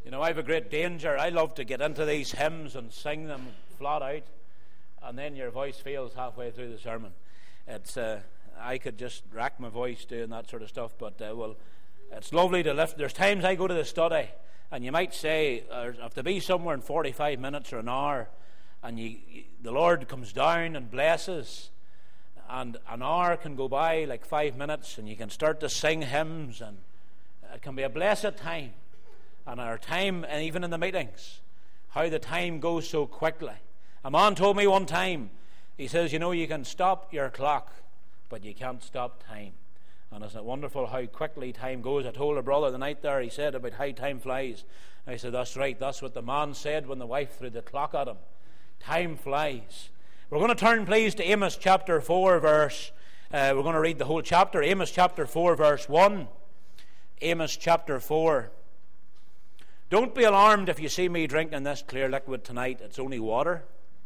You know, I have a great danger. I love to get into these hymns and sing them flat out, and then your voice fails halfway through the sermon. I could just rack my voice doing that sort of stuff, but it's lovely to lift. There's times I go to the study, and you might say, I have to be somewhere in 45 minutes or an hour, and the Lord comes down and blesses, and an hour can go by like 5 minutes, and you can start to sing hymns, and it can be a blessed time. And our time, and even in the meetings, how the time goes so quickly. A man told me one time, he says, you know, you can stop your clock, but you can't stop time. And isn't it wonderful how quickly time goes? I told a brother the night there, he said about how time flies. I said, that's right, that's what the man said when the wife threw the clock at him. Time flies. We're going to turn, please, to Amos chapter 4, verse... we're going to read the whole chapter. Amos chapter 4, verse 1. Amos chapter 4. Don't be alarmed if you see me drinking this clear liquid tonight. It's only water.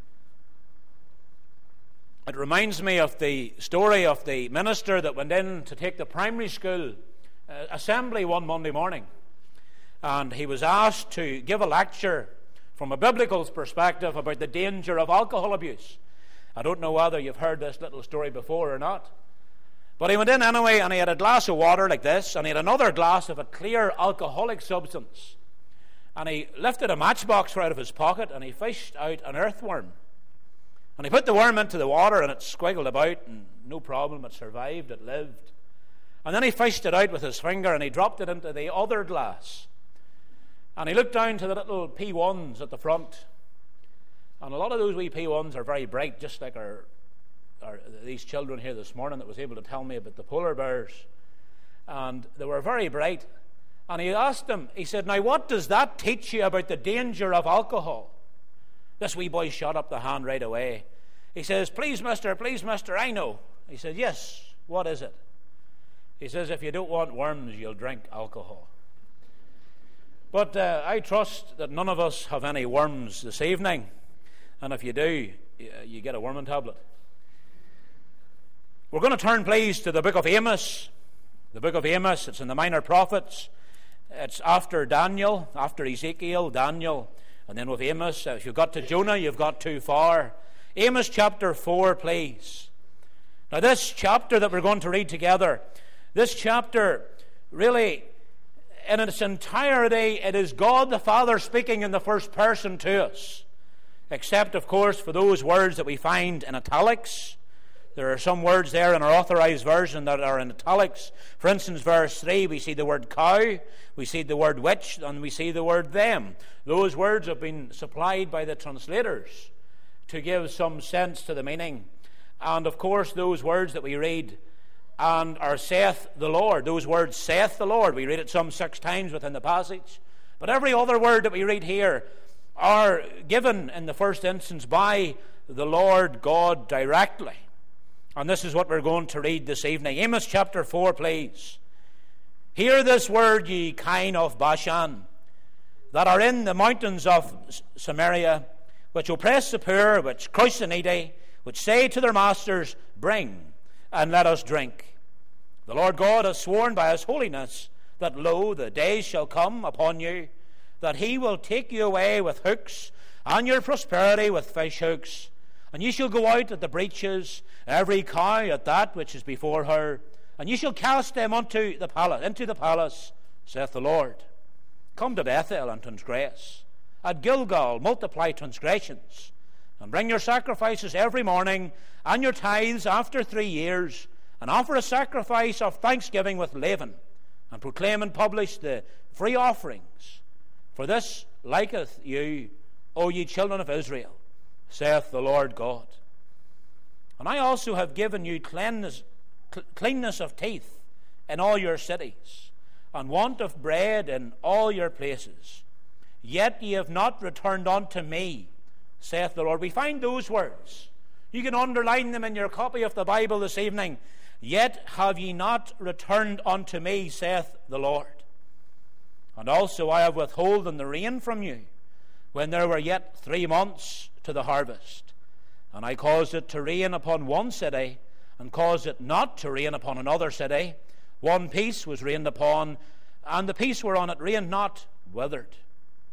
It reminds me of the story of the minister that went in to take the primary school assembly one Monday morning. And he was asked to give a lecture from a biblical perspective about the danger of alcohol abuse. I don't know whether you've heard this little story before or not. But he went in anyway, and he had a glass of water like this, and he had another glass of a clear alcoholic substance. And he lifted a matchbox out of his pocket, and he fished out an earthworm. And he put the worm into the water, and it squiggled about, and no problem, it survived, it lived. And then he fished it out with his finger, and he dropped it into the other glass. And he looked down to the little P1s at the front. And a lot of those wee P1s are very bright, just like these children here this morning that was able to tell me about the polar bears. And they were very bright. And he asked him, he said, now what does that teach you about the danger of alcohol? This wee boy shot up the hand right away. He says, please mister, I know. He said, yes, what is it? He says, if you don't want worms, you'll drink alcohol. But I trust that none of us have any worms this evening. And if you do, you get a worming tablet. We're going to turn, please, to the book of Amos. The book of Amos, it's in the Minor Prophets. It's after Daniel, after Ezekiel, Daniel, and then with Amos. If you've got to Jonah, you've got too far. Amos chapter 4, please. Now this chapter that we're going to read together, this chapter really, in its entirety, it is God the Father speaking in the first person to us. Except, of course, for those words that we find in italics. There are some words there in our authorized version that are in italics. For instance, verse 3, we see the word cow, we see the word witch, and we see the word them. Those words have been supplied by the translators to give some sense to the meaning. And, of course, those words that we read and are saith the Lord. Those words, saith the Lord, we read it some 6 times within the passage. But every other word that we read here are given in the first instance by the Lord God directly. And this is what we're going to read this evening. Amos chapter 4, please. Hear this word, ye kine of Bashan, that are in the mountains of Samaria, which oppress the poor, which crush the needy, which say to their masters, bring, and let us drink. The Lord God has sworn by his holiness, that lo, the days shall come upon you, that he will take you away with hooks, and your prosperity with fish hooks. And ye shall go out at the breaches, every cow at that which is before her, and ye shall cast them into the palace, saith the Lord. Come to Bethel and transgress. At Gilgal multiply transgressions, and bring your sacrifices every morning, and your tithes after 3 years, and offer a sacrifice of thanksgiving with leaven, and proclaim and publish the free offerings. For this liketh you, O ye children of Israel, saith the Lord God. And I also have given you cleanness of teeth in all your cities, and want of bread in all your places. Yet ye have not returned unto me, saith the Lord. We find those words. You can underline them in your copy of the Bible this evening. Yet have ye not returned unto me, saith the Lord. And also I have withholden the rain from you, when there were yet 3 months to the harvest. And I caused it to rain upon one city, and caused it not to rain upon another city. One piece was rained upon, and the piece whereon it rained not withered.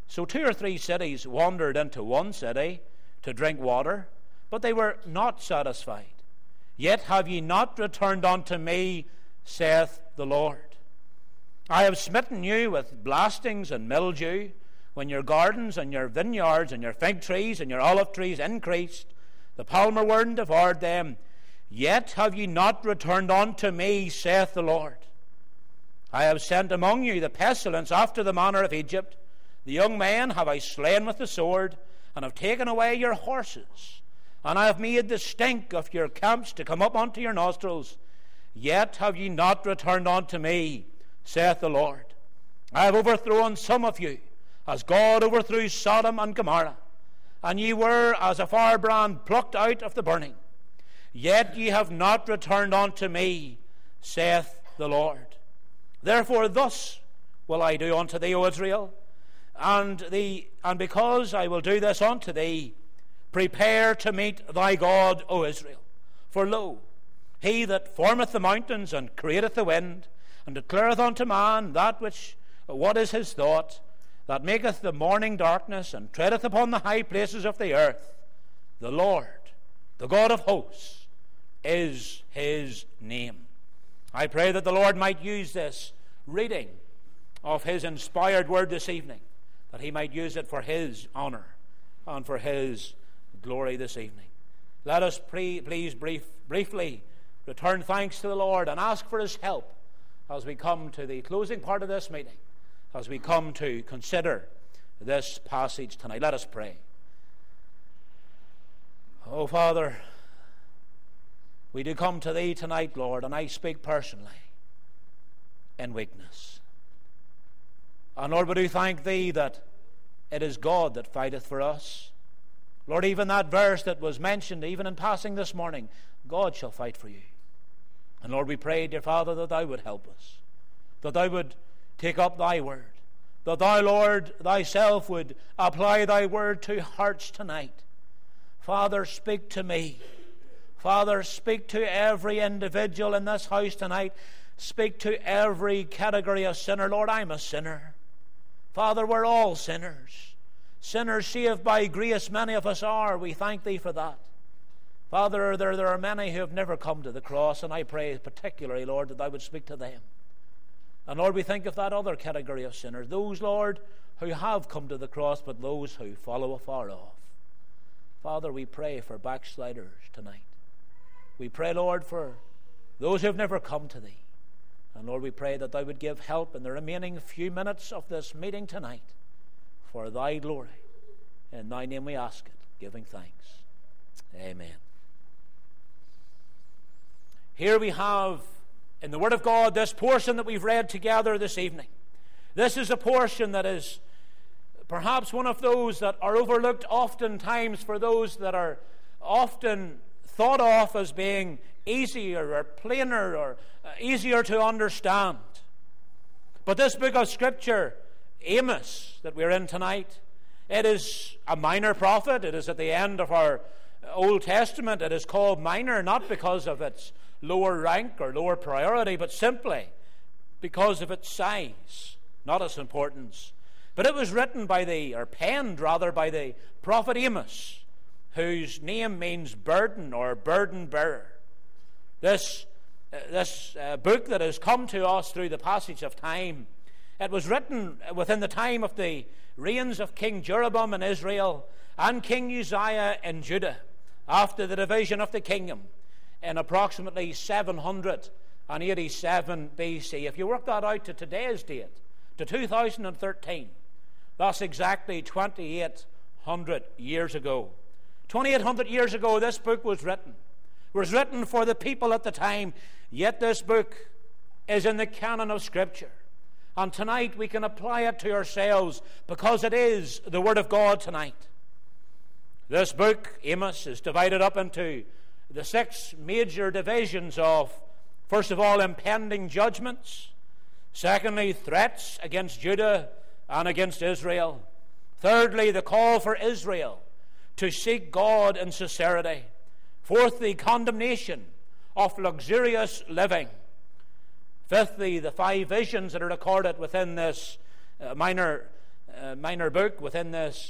So 2 or 3 cities wandered into one city to drink water, but they were not satisfied. Yet have ye not returned unto me, saith the Lord. I have smitten you with blastings and mildew, when your gardens and your vineyards and your fig trees and your olive trees increased, the palmer worm devoured them. Yet have ye not returned unto me, saith the Lord. I have sent among you the pestilence after the manner of Egypt. The young men have I slain with the sword, and have taken away your horses. And I have made the stink of your camps to come up unto your nostrils. Yet have ye not returned unto me, saith the Lord. I have overthrown some of you, as God overthrew Sodom and Gomorrah. And ye were as a firebrand plucked out of the burning. Yet ye have not returned unto me, saith the Lord. Therefore thus will I do unto thee, O Israel, and because I will do this unto thee, prepare to meet thy God, O Israel. For lo, he that formeth the mountains and createth the wind, and declareth unto man what is his thought, that maketh the morning darkness, and treadeth upon the high places of the earth, the Lord, the God of hosts, is his name. I pray that the Lord might use this reading of his inspired word this evening, that he might use it for his honor and for his glory this evening. Let us please briefly return thanks to the Lord and ask for his help as we come to the closing part of this meeting, as we come to consider this passage tonight. Let us pray. Oh, Father, we do come to thee tonight, Lord, and I speak personally in weakness. And Lord, we do thank thee that it is God that fighteth for us. Lord, even that verse that was mentioned, even in passing this morning, God shall fight for you. And Lord, we pray, dear Father, that thou would help us, that thou would take up thy word, that thou, Lord, thyself would apply thy word to hearts tonight. Father, speak to me. Father, speak to every individual in this house tonight. Speak to every category of sinner. Lord, I'm a sinner. Father, we're all sinners. Sinners saved by grace, many of us are. We thank thee for that. Father, there are many who have never come to the cross, and I pray particularly, Lord, that thou would speak to them. And Lord, we think of that other category of sinners, those, Lord, who have come to the cross, but those who follow afar off. Father, we pray for backsliders tonight. We pray, Lord, for those who have never come to thee. And Lord, we pray that thou would give help in the remaining few minutes of this meeting tonight for thy glory. In thy name we ask it, giving thanks. Amen. Here we have in the Word of God this portion that we've read together this evening. This is a portion that is perhaps one of those that are overlooked oftentimes, for those that are often thought of as being easier or plainer or easier to understand. But this book of Scripture, Amos, that we're in tonight, it is a minor prophet. It is at the end of our Old Testament. It is called minor not because of its lower rank or lower priority, but simply because of its size, not its importance. But it was written penned by the prophet Amos, whose name means burden or burden bearer. This book that has come to us through the passage of time, it was written within the time of the reigns of King Jeroboam in Israel and King Uzziah in Judah, after the division of the kingdom in approximately 787 BC. If you work that out to today's date, to 2013, that's exactly 2,800 years ago. 2,800 years ago, this book was written. It was written for the people at the time, yet this book is in the canon of Scripture. And tonight we can apply it to ourselves because it is the Word of God tonight. This book, Amos, is divided up into the 6 major divisions of, first of all, impending judgments. Secondly, threats against Judah and against Israel. Thirdly, the call for Israel to seek God in sincerity. Fourthly, condemnation of luxurious living. Fifthly, the 5 visions that are recorded within this minor minor book within this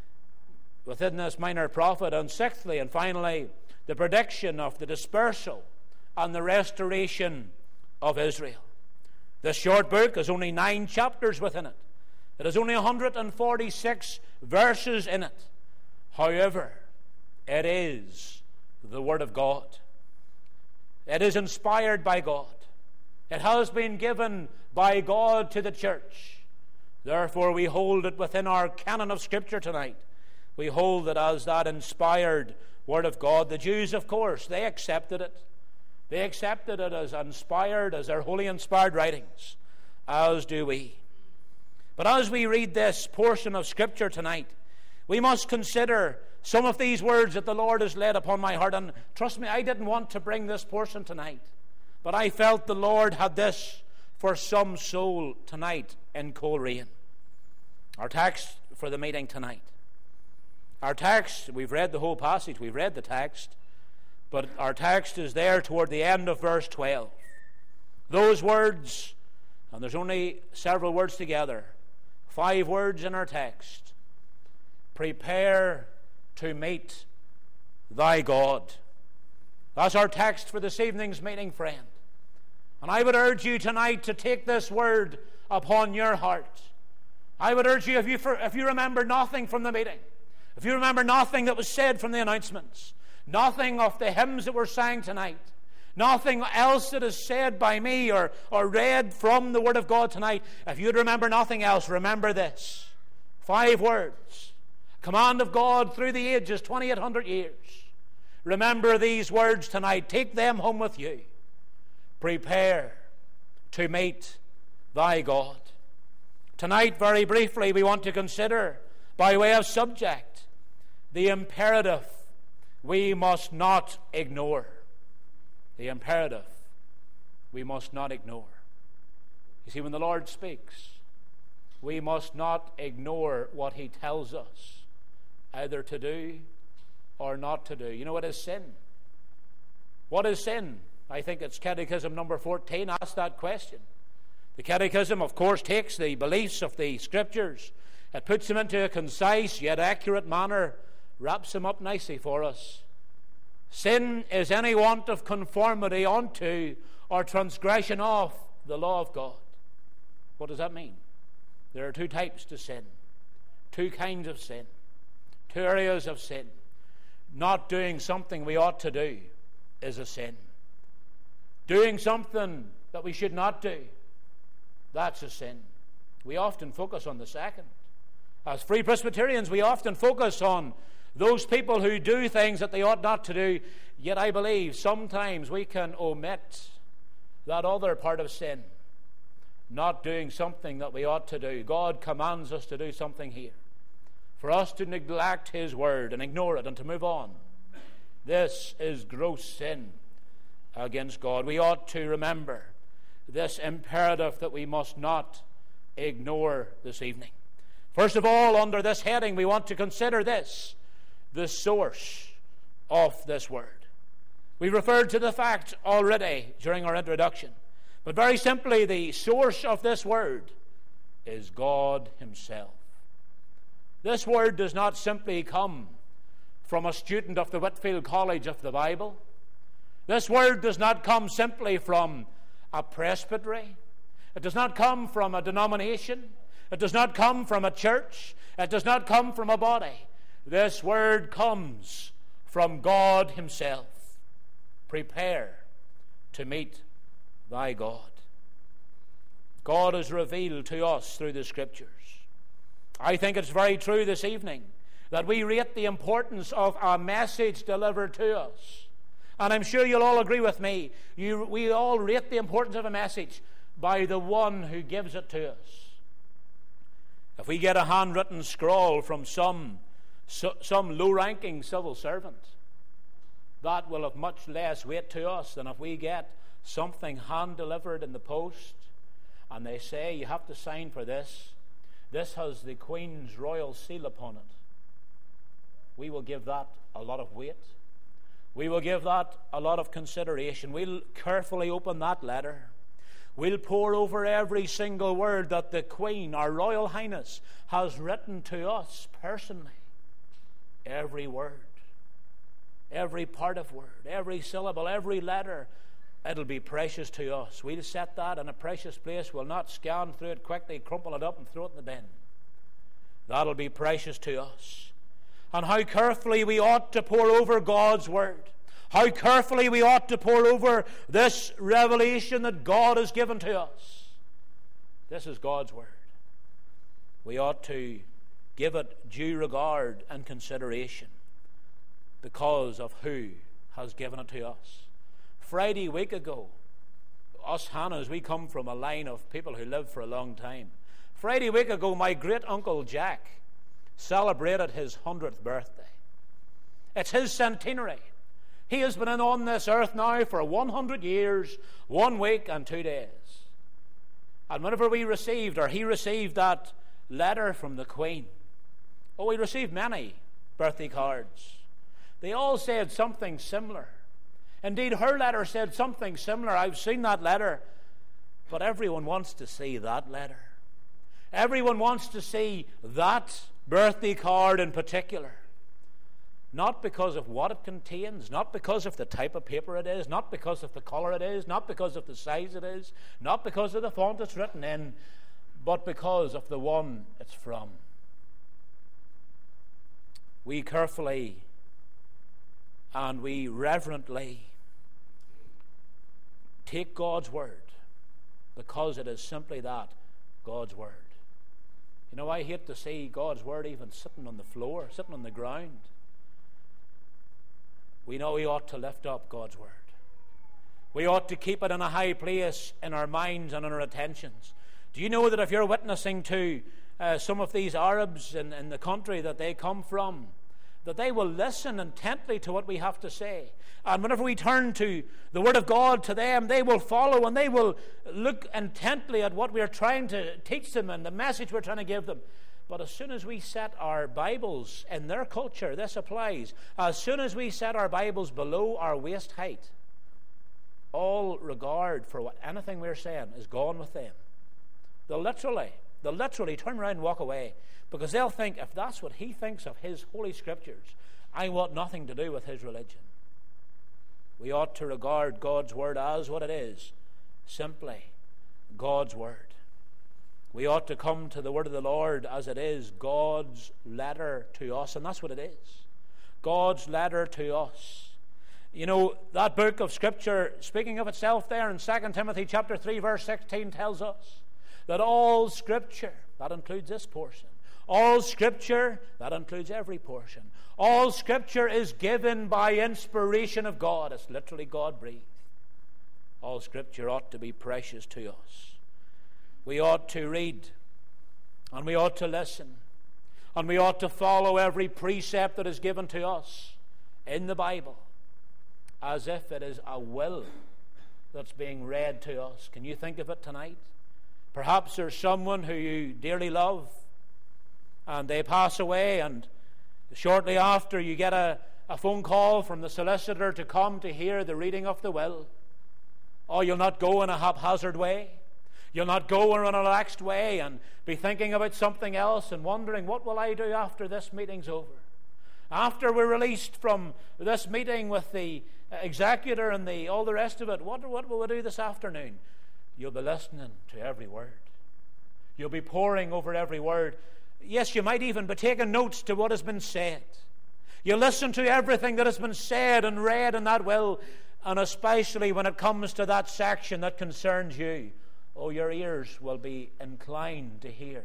minor prophet. And sixthly and finally, the prediction of the dispersal and the restoration of Israel. This short book has only 9 chapters within it. It has only 146 verses in it. However, it is the Word of God. It is inspired by God. It has been given by God to the church. Therefore, we hold it within our canon of Scripture tonight. We hold it as that inspired Word of God. The Jews, of course, they accepted it. They accepted it as inspired, as their holy inspired writings, as do we. But as we read this portion of Scripture tonight, we must consider some of these words that the Lord has laid upon my heart. And trust me, I didn't want to bring this portion tonight, but I felt the Lord had this for some soul tonight in Coleraine. Our text for the meeting tonight. Our text, we've read the whole passage, we've read the text, but our text is there toward the end of verse 12. Those words, and there's only several words together, 5 words in our text. Prepare to meet thy God. That's our text for this evening's meeting, friend. And I would urge you tonight to take this word upon your heart. I would urge you, if you remember nothing from the meeting, if you remember nothing that was said from the announcements, nothing of the hymns that were sang tonight, nothing else that is said by me or read from the Word of God tonight, if you'd remember nothing else, remember this. 5 words. Command of God through the ages, 2,800 years. Remember these words tonight. Take them home with you. Prepare to meet thy God. Tonight, very briefly, we want to consider, by way of subject, the imperative we must not ignore. The imperative we must not ignore. You see, when the Lord speaks, we must not ignore what He tells us either to do or not to do. You know what is sin? What is sin? I think it's Catechism number 14 asks that question. The Catechism, of course, takes the beliefs of the Scriptures, it puts them into a concise yet accurate manner, wraps them up nicely for us. Sin is any want of conformity unto or transgression of the law of God. What does that mean? There are 2 types to sin, 2 kinds of sin, 2 areas of sin. Not doing something we ought to do is a sin. Doing something that we should not do, that's a sin. We often focus on the second. As Free Presbyterians, we often focus on those people who do things that they ought not to do, yet I believe sometimes we can omit that other part of sin, not doing something that we ought to do. God commands us to do something here. For us to neglect His word and ignore it and to move on, this is gross sin against God. We ought to remember this imperative that we must not ignore this evening. First of all, under this heading, we want to consider this, the source of this word. We referred to the fact already during our introduction, but very simply, the source of this word is God Himself. This word does not simply come from a student of the Whitefield College of the Bible. This word does not come simply from a presbytery. It does not come from a denomination. It does not come from a church. It does not come from a body. This word comes from God Himself. Prepare to meet thy God. God is revealed to us through the Scriptures. I think it's very true this evening that we rate the importance of a message delivered to us. And I'm sure you'll all agree with me. We all rate the importance of a message by the one who gives it to us. If we get a handwritten scrawl from some low-ranking civil servant, that will have much less weight to us than if we get something hand-delivered in the post and they say, you have to sign for this. This has the Queen's royal seal upon it. We will give that a lot of weight. We will give that a lot of consideration. We'll carefully open that letter. We'll pore over every single word that the Queen, our Royal Highness, has written to us personally. Every word, every part of word, every syllable, every letter, it'll be precious to us. We'll set that in a precious place. We'll not scan through it quickly, crumple it up and throw it in the bin. That'll be precious to us. And how carefully we ought to pore over God's Word. How carefully we ought to pore over this revelation that God has given to us. This is God's Word. We ought to give it due regard and consideration because of who has given it to us. Friday week ago, us Hannahs, we come from a line of people who live for a long time. Friday week ago, my great-uncle Jack celebrated his 100th birthday. It's his centenary. He has been on this earth now for 100 years, 1 week and 2 days. And whenever he received that letter from the Queen, we received many birthday cards. They all said something similar. Indeed, her letter said something similar. I've seen that letter, but everyone wants to see that letter. Everyone wants to see that birthday card in particular. Not because of what it contains, not because of the type of paper it is, not because of the colour it is, not because of the size it is, not because of the font it's written in, but because of the one it's from. We carefully and we reverently take God's Word because it is simply that, God's Word. You know, I hate to see God's Word even sitting on the floor, sitting on the ground. We know we ought to lift up God's Word. We ought to keep it in a high place in our minds and in our attentions. Do you know that if you're witnessing to some of these Arabs in the country that they come from, that they will listen intently to what we have to say. And whenever we turn to the Word of God to them, they will follow and they will look intently at what we are trying to teach them and the message we're trying to give them. But as soon as we set our Bibles in their culture, this applies. As soon as we set our Bibles below our waist height, all regard for what anything we're saying is gone with them. They'll literally turn around and walk away, because they'll think, if that's what he thinks of his Holy Scriptures, I want nothing to do with his religion. We ought to regard God's Word as what it is, simply God's Word. We ought to come to the Word of the Lord as it is, God's letter to us, and that's what it is. God's letter to us. You know, that book of Scripture, speaking of itself there in 2 Timothy chapter 3, verse 16, tells us that all Scripture, that includes this portion, all Scripture, that includes every portion, all Scripture is given by inspiration of God. It's literally God-breathed. All Scripture ought to be precious to us. We ought to read, and we ought to listen, and we ought to follow every precept that is given to us in the Bible as if it is a will that's being read to us. Can you think of it tonight? Perhaps there's someone who you dearly love, and they pass away, and shortly after you get a phone call from the solicitor to come to hear the reading of the will. Oh, you'll not go in a haphazard way. You'll not go in a relaxed way and be thinking about something else and wondering, what will I do after this meeting's over? After we're released from this meeting with the executor and all the rest of it, what will we do this afternoon? You'll be listening to every word. You'll be poring over every word. Yes, you might even be taking notes to what has been said. You listen to everything that has been said and read in that will, and especially when it comes to that section that concerns you. Oh, your ears will be inclined to hear.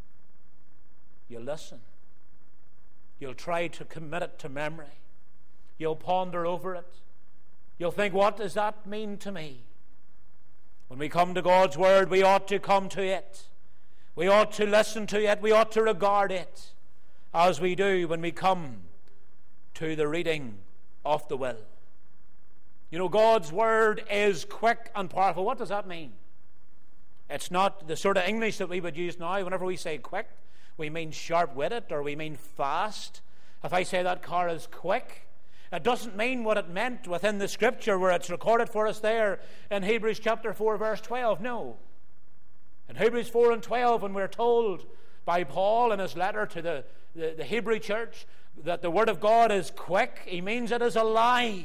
You'll listen. You'll try to commit it to memory. You'll ponder over it. You'll think, what does that mean to me? When we come to God's Word, we ought to come to it. We ought to listen to it. We ought to regard it as we do when we come to the reading of the will. You know, God's Word is quick and powerful. What does that mean? It's not the sort of English that we would use now. Whenever we say quick, we mean sharp-witted or we mean fast. If I say that car is quick, It doesn't mean what it meant within the Scripture where it's recorded for us there in Hebrews chapter 4, verse 12. No. In Hebrews 4 and 12, when we're told by Paul in his letter to the Hebrew church that the Word of God is quick, he means it is alive.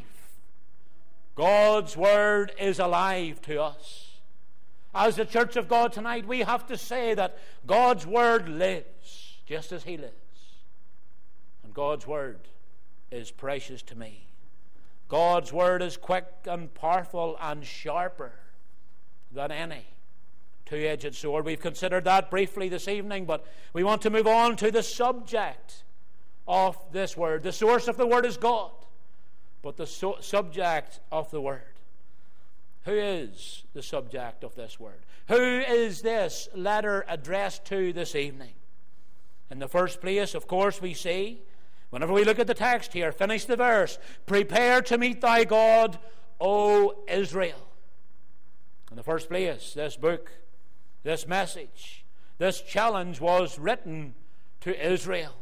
God's Word is alive to us. As the church of God tonight, we have to say that God's Word lives just as He lives. And God's Word is precious to me. God's Word is quick and powerful and sharper than any two-edged sword. We've considered that briefly this evening, but we want to move on to the subject of this Word. The source of the Word is God, but the subject of the Word. Who is the subject of this Word? Who is this letter addressed to this evening? In the first place, of course, we see, whenever we look at the text here, finish the verse, prepare to meet thy God, O Israel. In the first place, this book, this message, this challenge was written to Israel,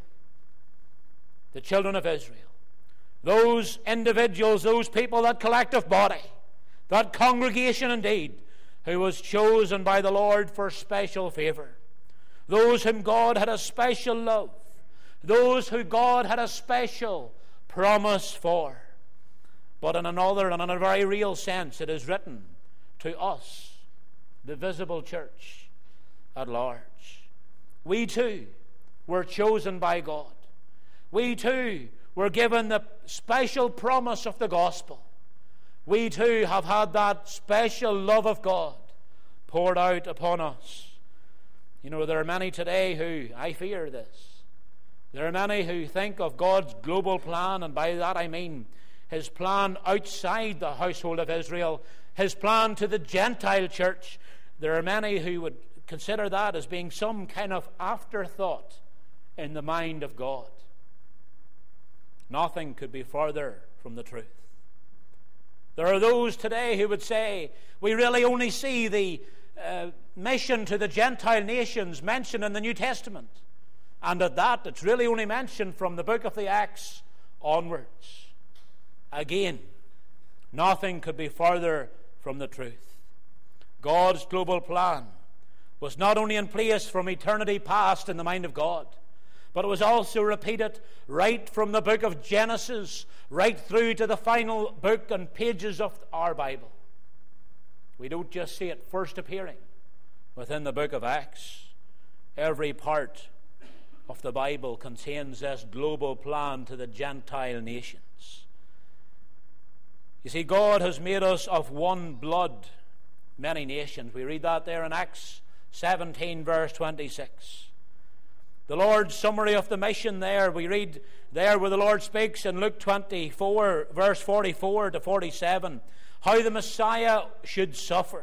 the children of Israel, those individuals, those people, that collective body, that congregation indeed, who was chosen by the Lord for special favor, those whom God had a special love, those who God had a special promise for. But in another and in a very real sense, it is written to us, the visible church at large. We too were chosen by God. We too were given the special promise of the gospel. We too have had that special love of God poured out upon us. You know, there are many today who, I fear this, there are many who think of God's global plan, and by that I mean His plan outside the household of Israel, His plan to the Gentile church. There are many who would consider that as being some kind of afterthought in the mind of God. Nothing could be further from the truth. There are those today who would say, we really only see the mission to the Gentile nations mentioned in the New Testament. And at that, it's really only mentioned from the book of the Acts onwards. Again, nothing could be further from the truth. God's global plan was not only in place from eternity past in the mind of God, but it was also repeated right from the book of Genesis right through to the final book and pages of our Bible. We don't just see it first appearing within the book of Acts. Every part of the Bible contains this global plan to the Gentile nations. You see, God has made us of one blood, many nations. We read that there in Acts 17, verse 26. The Lord's summary of the mission there, we read there where the Lord speaks in Luke 24, verse 44 to 47, how the Messiah should suffer.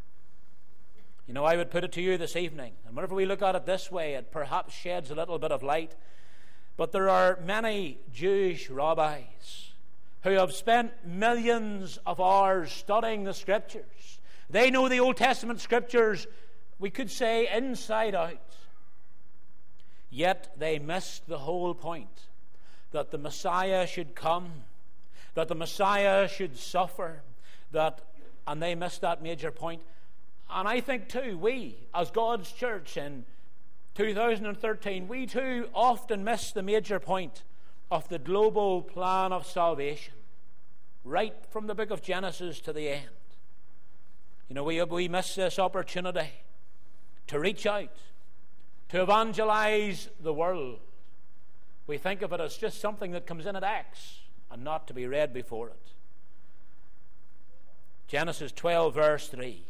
You know, I would put it to you this evening, and whenever we look at it this way, it perhaps sheds a little bit of light. But there are many Jewish rabbis who have spent millions of hours studying the Scriptures. They know the Old Testament Scriptures, we could say, inside out. Yet they missed the whole point, that the Messiah should come, that the Messiah should suffer, and they missed that major point. And I think too, we, as God's church in 2013, we too often miss the major point of the global plan of salvation, right from the book of Genesis to the end. You know, we miss this opportunity to reach out, to evangelize the world. We think of it as just something that comes in at Acts and not to be read before it. Genesis 12, verse 3.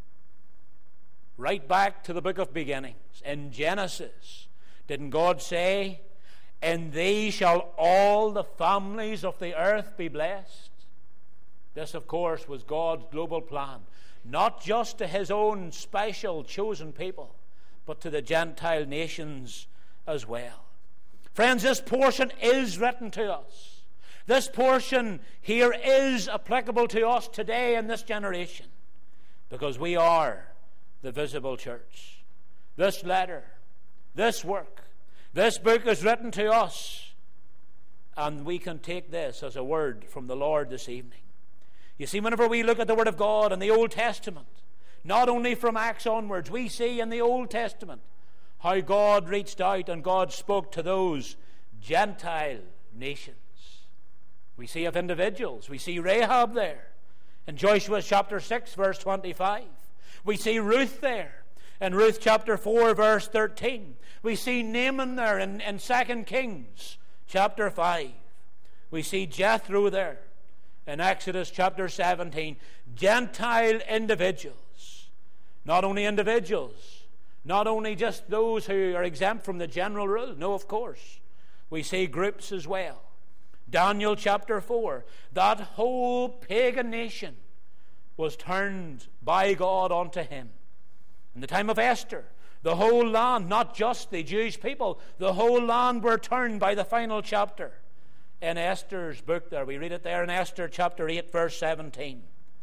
Right back to the book of beginnings. In Genesis, didn't God say, in thee shall all the families of the earth be blessed? This, of course, was God's global plan. Not just to His own special chosen people, but to the Gentile nations as well. Friends, this portion is written to us. This portion here is applicable to us today in this generation, because we are the visible church. This letter, this work, this book is written to us And we can take this as a word from the Lord this evening. You see, whenever we look at the Word of God in the Old Testament, not only from Acts onwards, we see in the Old Testament how God reached out and God spoke to those Gentile nations. We see of individuals. We see Rahab there in Joshua chapter 6, verse 25. We see Ruth there in Ruth chapter 4, verse 13. We see Naaman there in 2 Kings chapter 5. We see Jethro there in Exodus chapter 17. Gentile individuals. Not only individuals, not only just those who are exempt from the general rule. No, of course. We see groups as well. Daniel chapter 4. That whole pagan nation was turned by God unto him. In the time of Esther, the whole land, not just the Jewish people, the whole land were turned by the final chapter in Esther's book there. We read it there in Esther chapter 8, verse 17.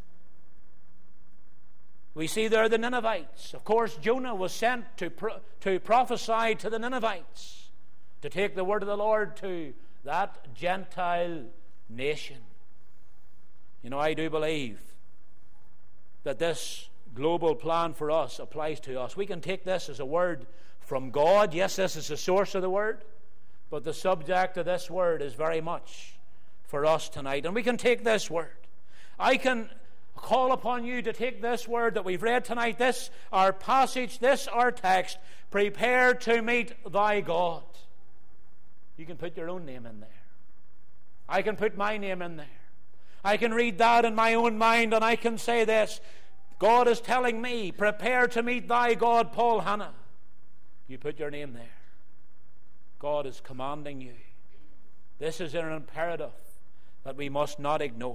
We see there the Ninevites. Of course, Jonah was sent to prophesy to the Ninevites, to take the word of the Lord to that Gentile nation. You know, I do believe that this global plan for us applies to us. We can take this as a word from God. Yes, this is the source of the word, but the subject of this word is very much for us tonight. And we can take this word. I can call upon you to take this word that we've read tonight, this our passage, this our text, prepare to meet thy God. You can put your own name in there. I can put my name in there. I can read that in my own mind, and I can say this: God is telling me, prepare to meet thy God, Paul Hannah. You put your name there. God is commanding you. This is an imperative that we must not ignore.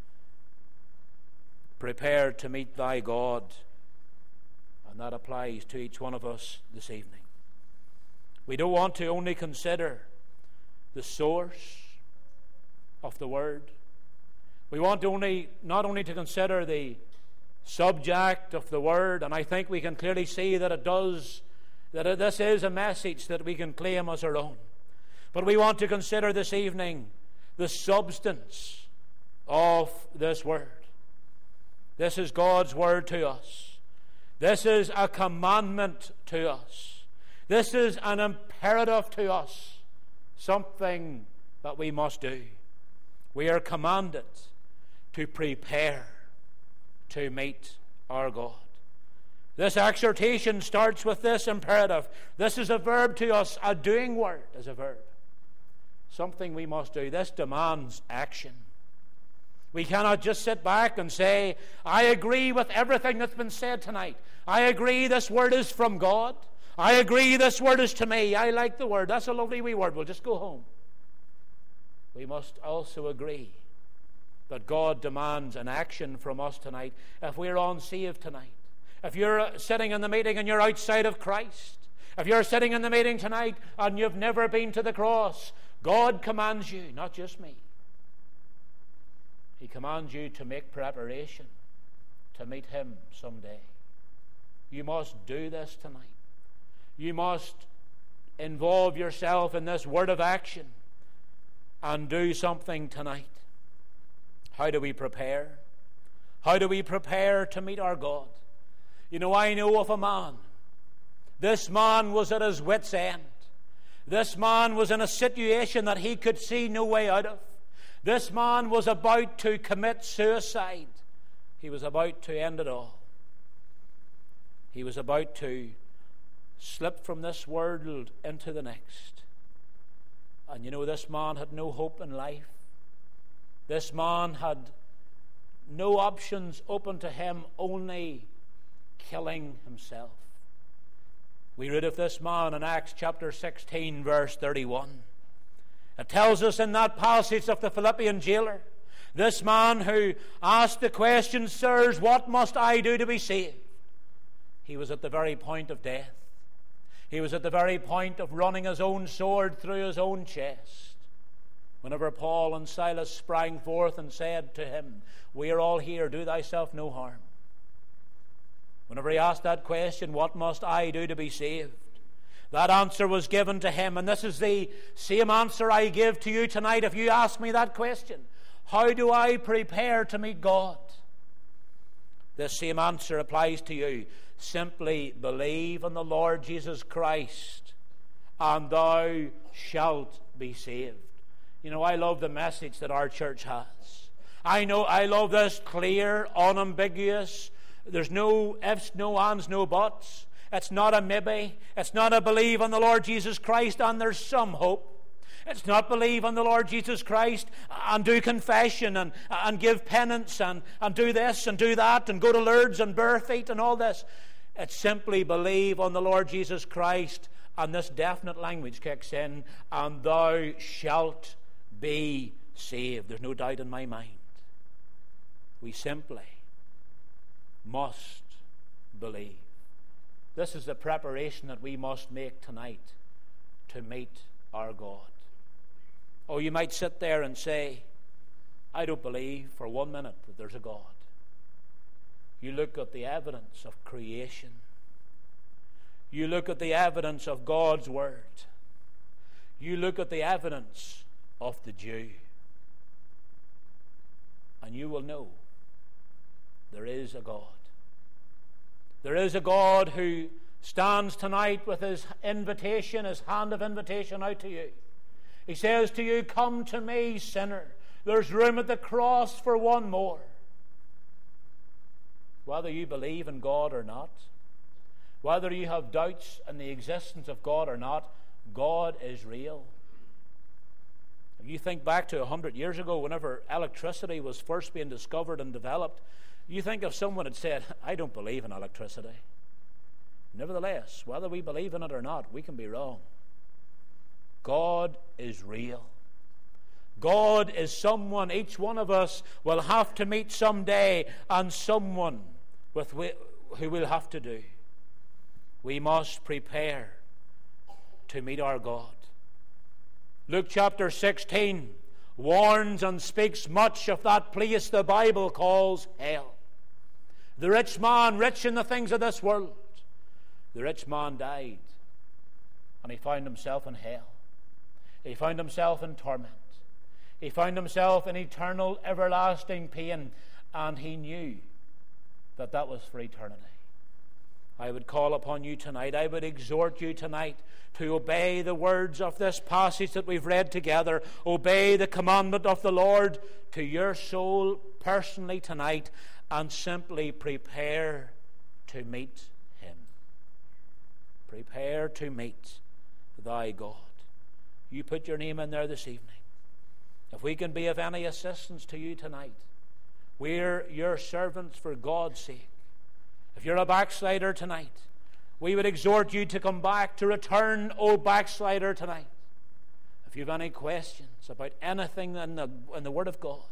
Prepare to meet thy God. And that applies to each one of us this evening. We don't want to only consider the source of the word. We want not only to consider the subject of the word, and I think we can clearly see that this is a message that we can claim as our own. But we want to consider this evening the substance of this word. This is God's word to us. This is a commandment to us. This is an imperative to us, something that we must do. We are commanded to prepare to meet our God. This exhortation starts with this imperative. This is a verb to us. A doing word is a verb. Something we must do. This demands action. We cannot just sit back and say, I agree with everything that's been said tonight. I agree this word is from God. I agree this word is to me. I like the word. That's a lovely wee word. We'll just go home. We must also agree that God demands an action from us tonight. If we're unsaved tonight, if you're sitting in the meeting and you're outside of Christ, if you're sitting in the meeting tonight and you've never been to the cross, God commands you, not just me. He commands you to make preparation to meet Him someday. You must do this tonight. You must involve yourself in this word of action and do something tonight. How do we prepare? How do we prepare to meet our God? You know, I know of a man. This man was at his wit's end. This man was in a situation that he could see no way out of. This man was about to commit suicide. He was about to end it all. He was about to slip from this world into the next. And you know, this man had no hope in life. This man had no options open to him, only killing himself. We read of this man in Acts chapter 16, verse 31. It tells us in that passage of the Philippian jailer, this man who asked the question, Sirs, what must I do to be saved? He was at the very point of death. He was at the very point of running his own sword through his own chest. Whenever Paul and Silas sprang forth and said to him, We are all here, do thyself no harm. Whenever he asked that question, what must I do to be saved? That answer was given to him, and this is the same answer I give to you tonight if you ask me that question. How do I prepare to meet God? This same answer applies to you. Simply believe in the Lord Jesus Christ, and thou shalt be saved. You know, I love the message that our church has. I love this clear, unambiguous. There's no ifs, no ands, no buts. It's not a maybe. It's not a believe on the Lord Jesus Christ and there's some hope. It's not believe on the Lord Jesus Christ and do confession and give penance and do this and do that and go to Lourdes and bare feet and all this. It's simply believe on the Lord Jesus Christ, and this definite language kicks in, and thou shalt be saved. There's no doubt in my mind. We simply must believe. This is the preparation that we must make tonight to meet our God. Oh, you might sit there and say, I don't believe for 1 minute that there's a God. You look at the evidence of creation. You look at the evidence of God's Word. You look at the evidence of the Jew. And you will know there is a God. There is a God who stands tonight with his invitation, his hand of invitation out to you. He says to you, come to me, sinner. There's room at the cross for one more. Whether you believe in God or not, whether you have doubts in the existence of God or not, God is real. If you think back to 100 years ago, whenever electricity was first being discovered and developed, you think if someone had said, I don't believe in electricity. Nevertheless, whether we believe in it or not, we can be wrong. God is real. God is someone each one of us will have to meet someday, and someone who will have to do. We must prepare to meet our God. Luke chapter 16 warns and speaks much of that place the Bible calls hell. The rich man, rich in the things of this world. The rich man died, and he found himself in hell. He found himself in torment. He found himself in eternal, everlasting pain, and he knew that that was for eternity. I would call upon you tonight, I would exhort you tonight to obey the words of this passage that we've read together. Obey the commandment of the Lord to your soul personally tonight, and simply prepare to meet him. Prepare to meet thy God. You put your name in there this evening. If we can be of any assistance to you tonight, we're your servants for God's sake. If you're a backslider tonight, we would exhort you to come back, to return, O backslider, tonight. If you have any questions about anything in the Word of God,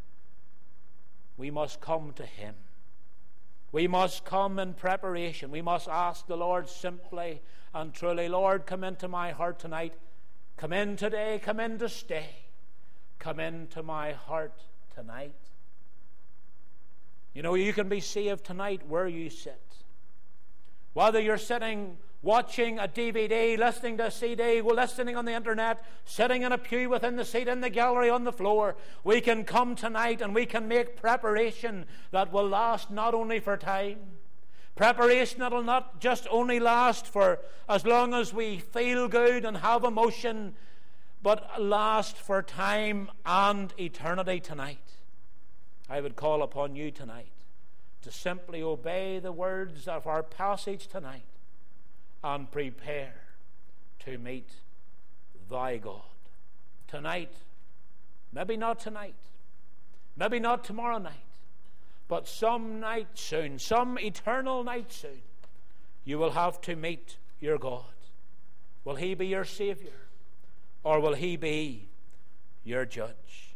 we must come to him. We must come in preparation. We must ask the Lord simply and truly, Lord, come into my heart tonight. Come in today, come in to stay. Come into my heart tonight. You know, you can be saved tonight where you sit. Whether you're sitting, watching a DVD, listening to a CD, listening on the internet, sitting in a pew within the seat, in the gallery, on the floor, we can come tonight and we can make preparation that will last not only for time, preparation that will not just only last for as long as we feel good and have emotion, but last for time and eternity tonight. I would call upon you tonight to simply obey the words of our passage tonight and prepare to meet thy God. Tonight, maybe not tonight, maybe not tomorrow night, but some night soon, some eternal night soon, you will have to meet your God. Will he be your Savior, or will he be your judge?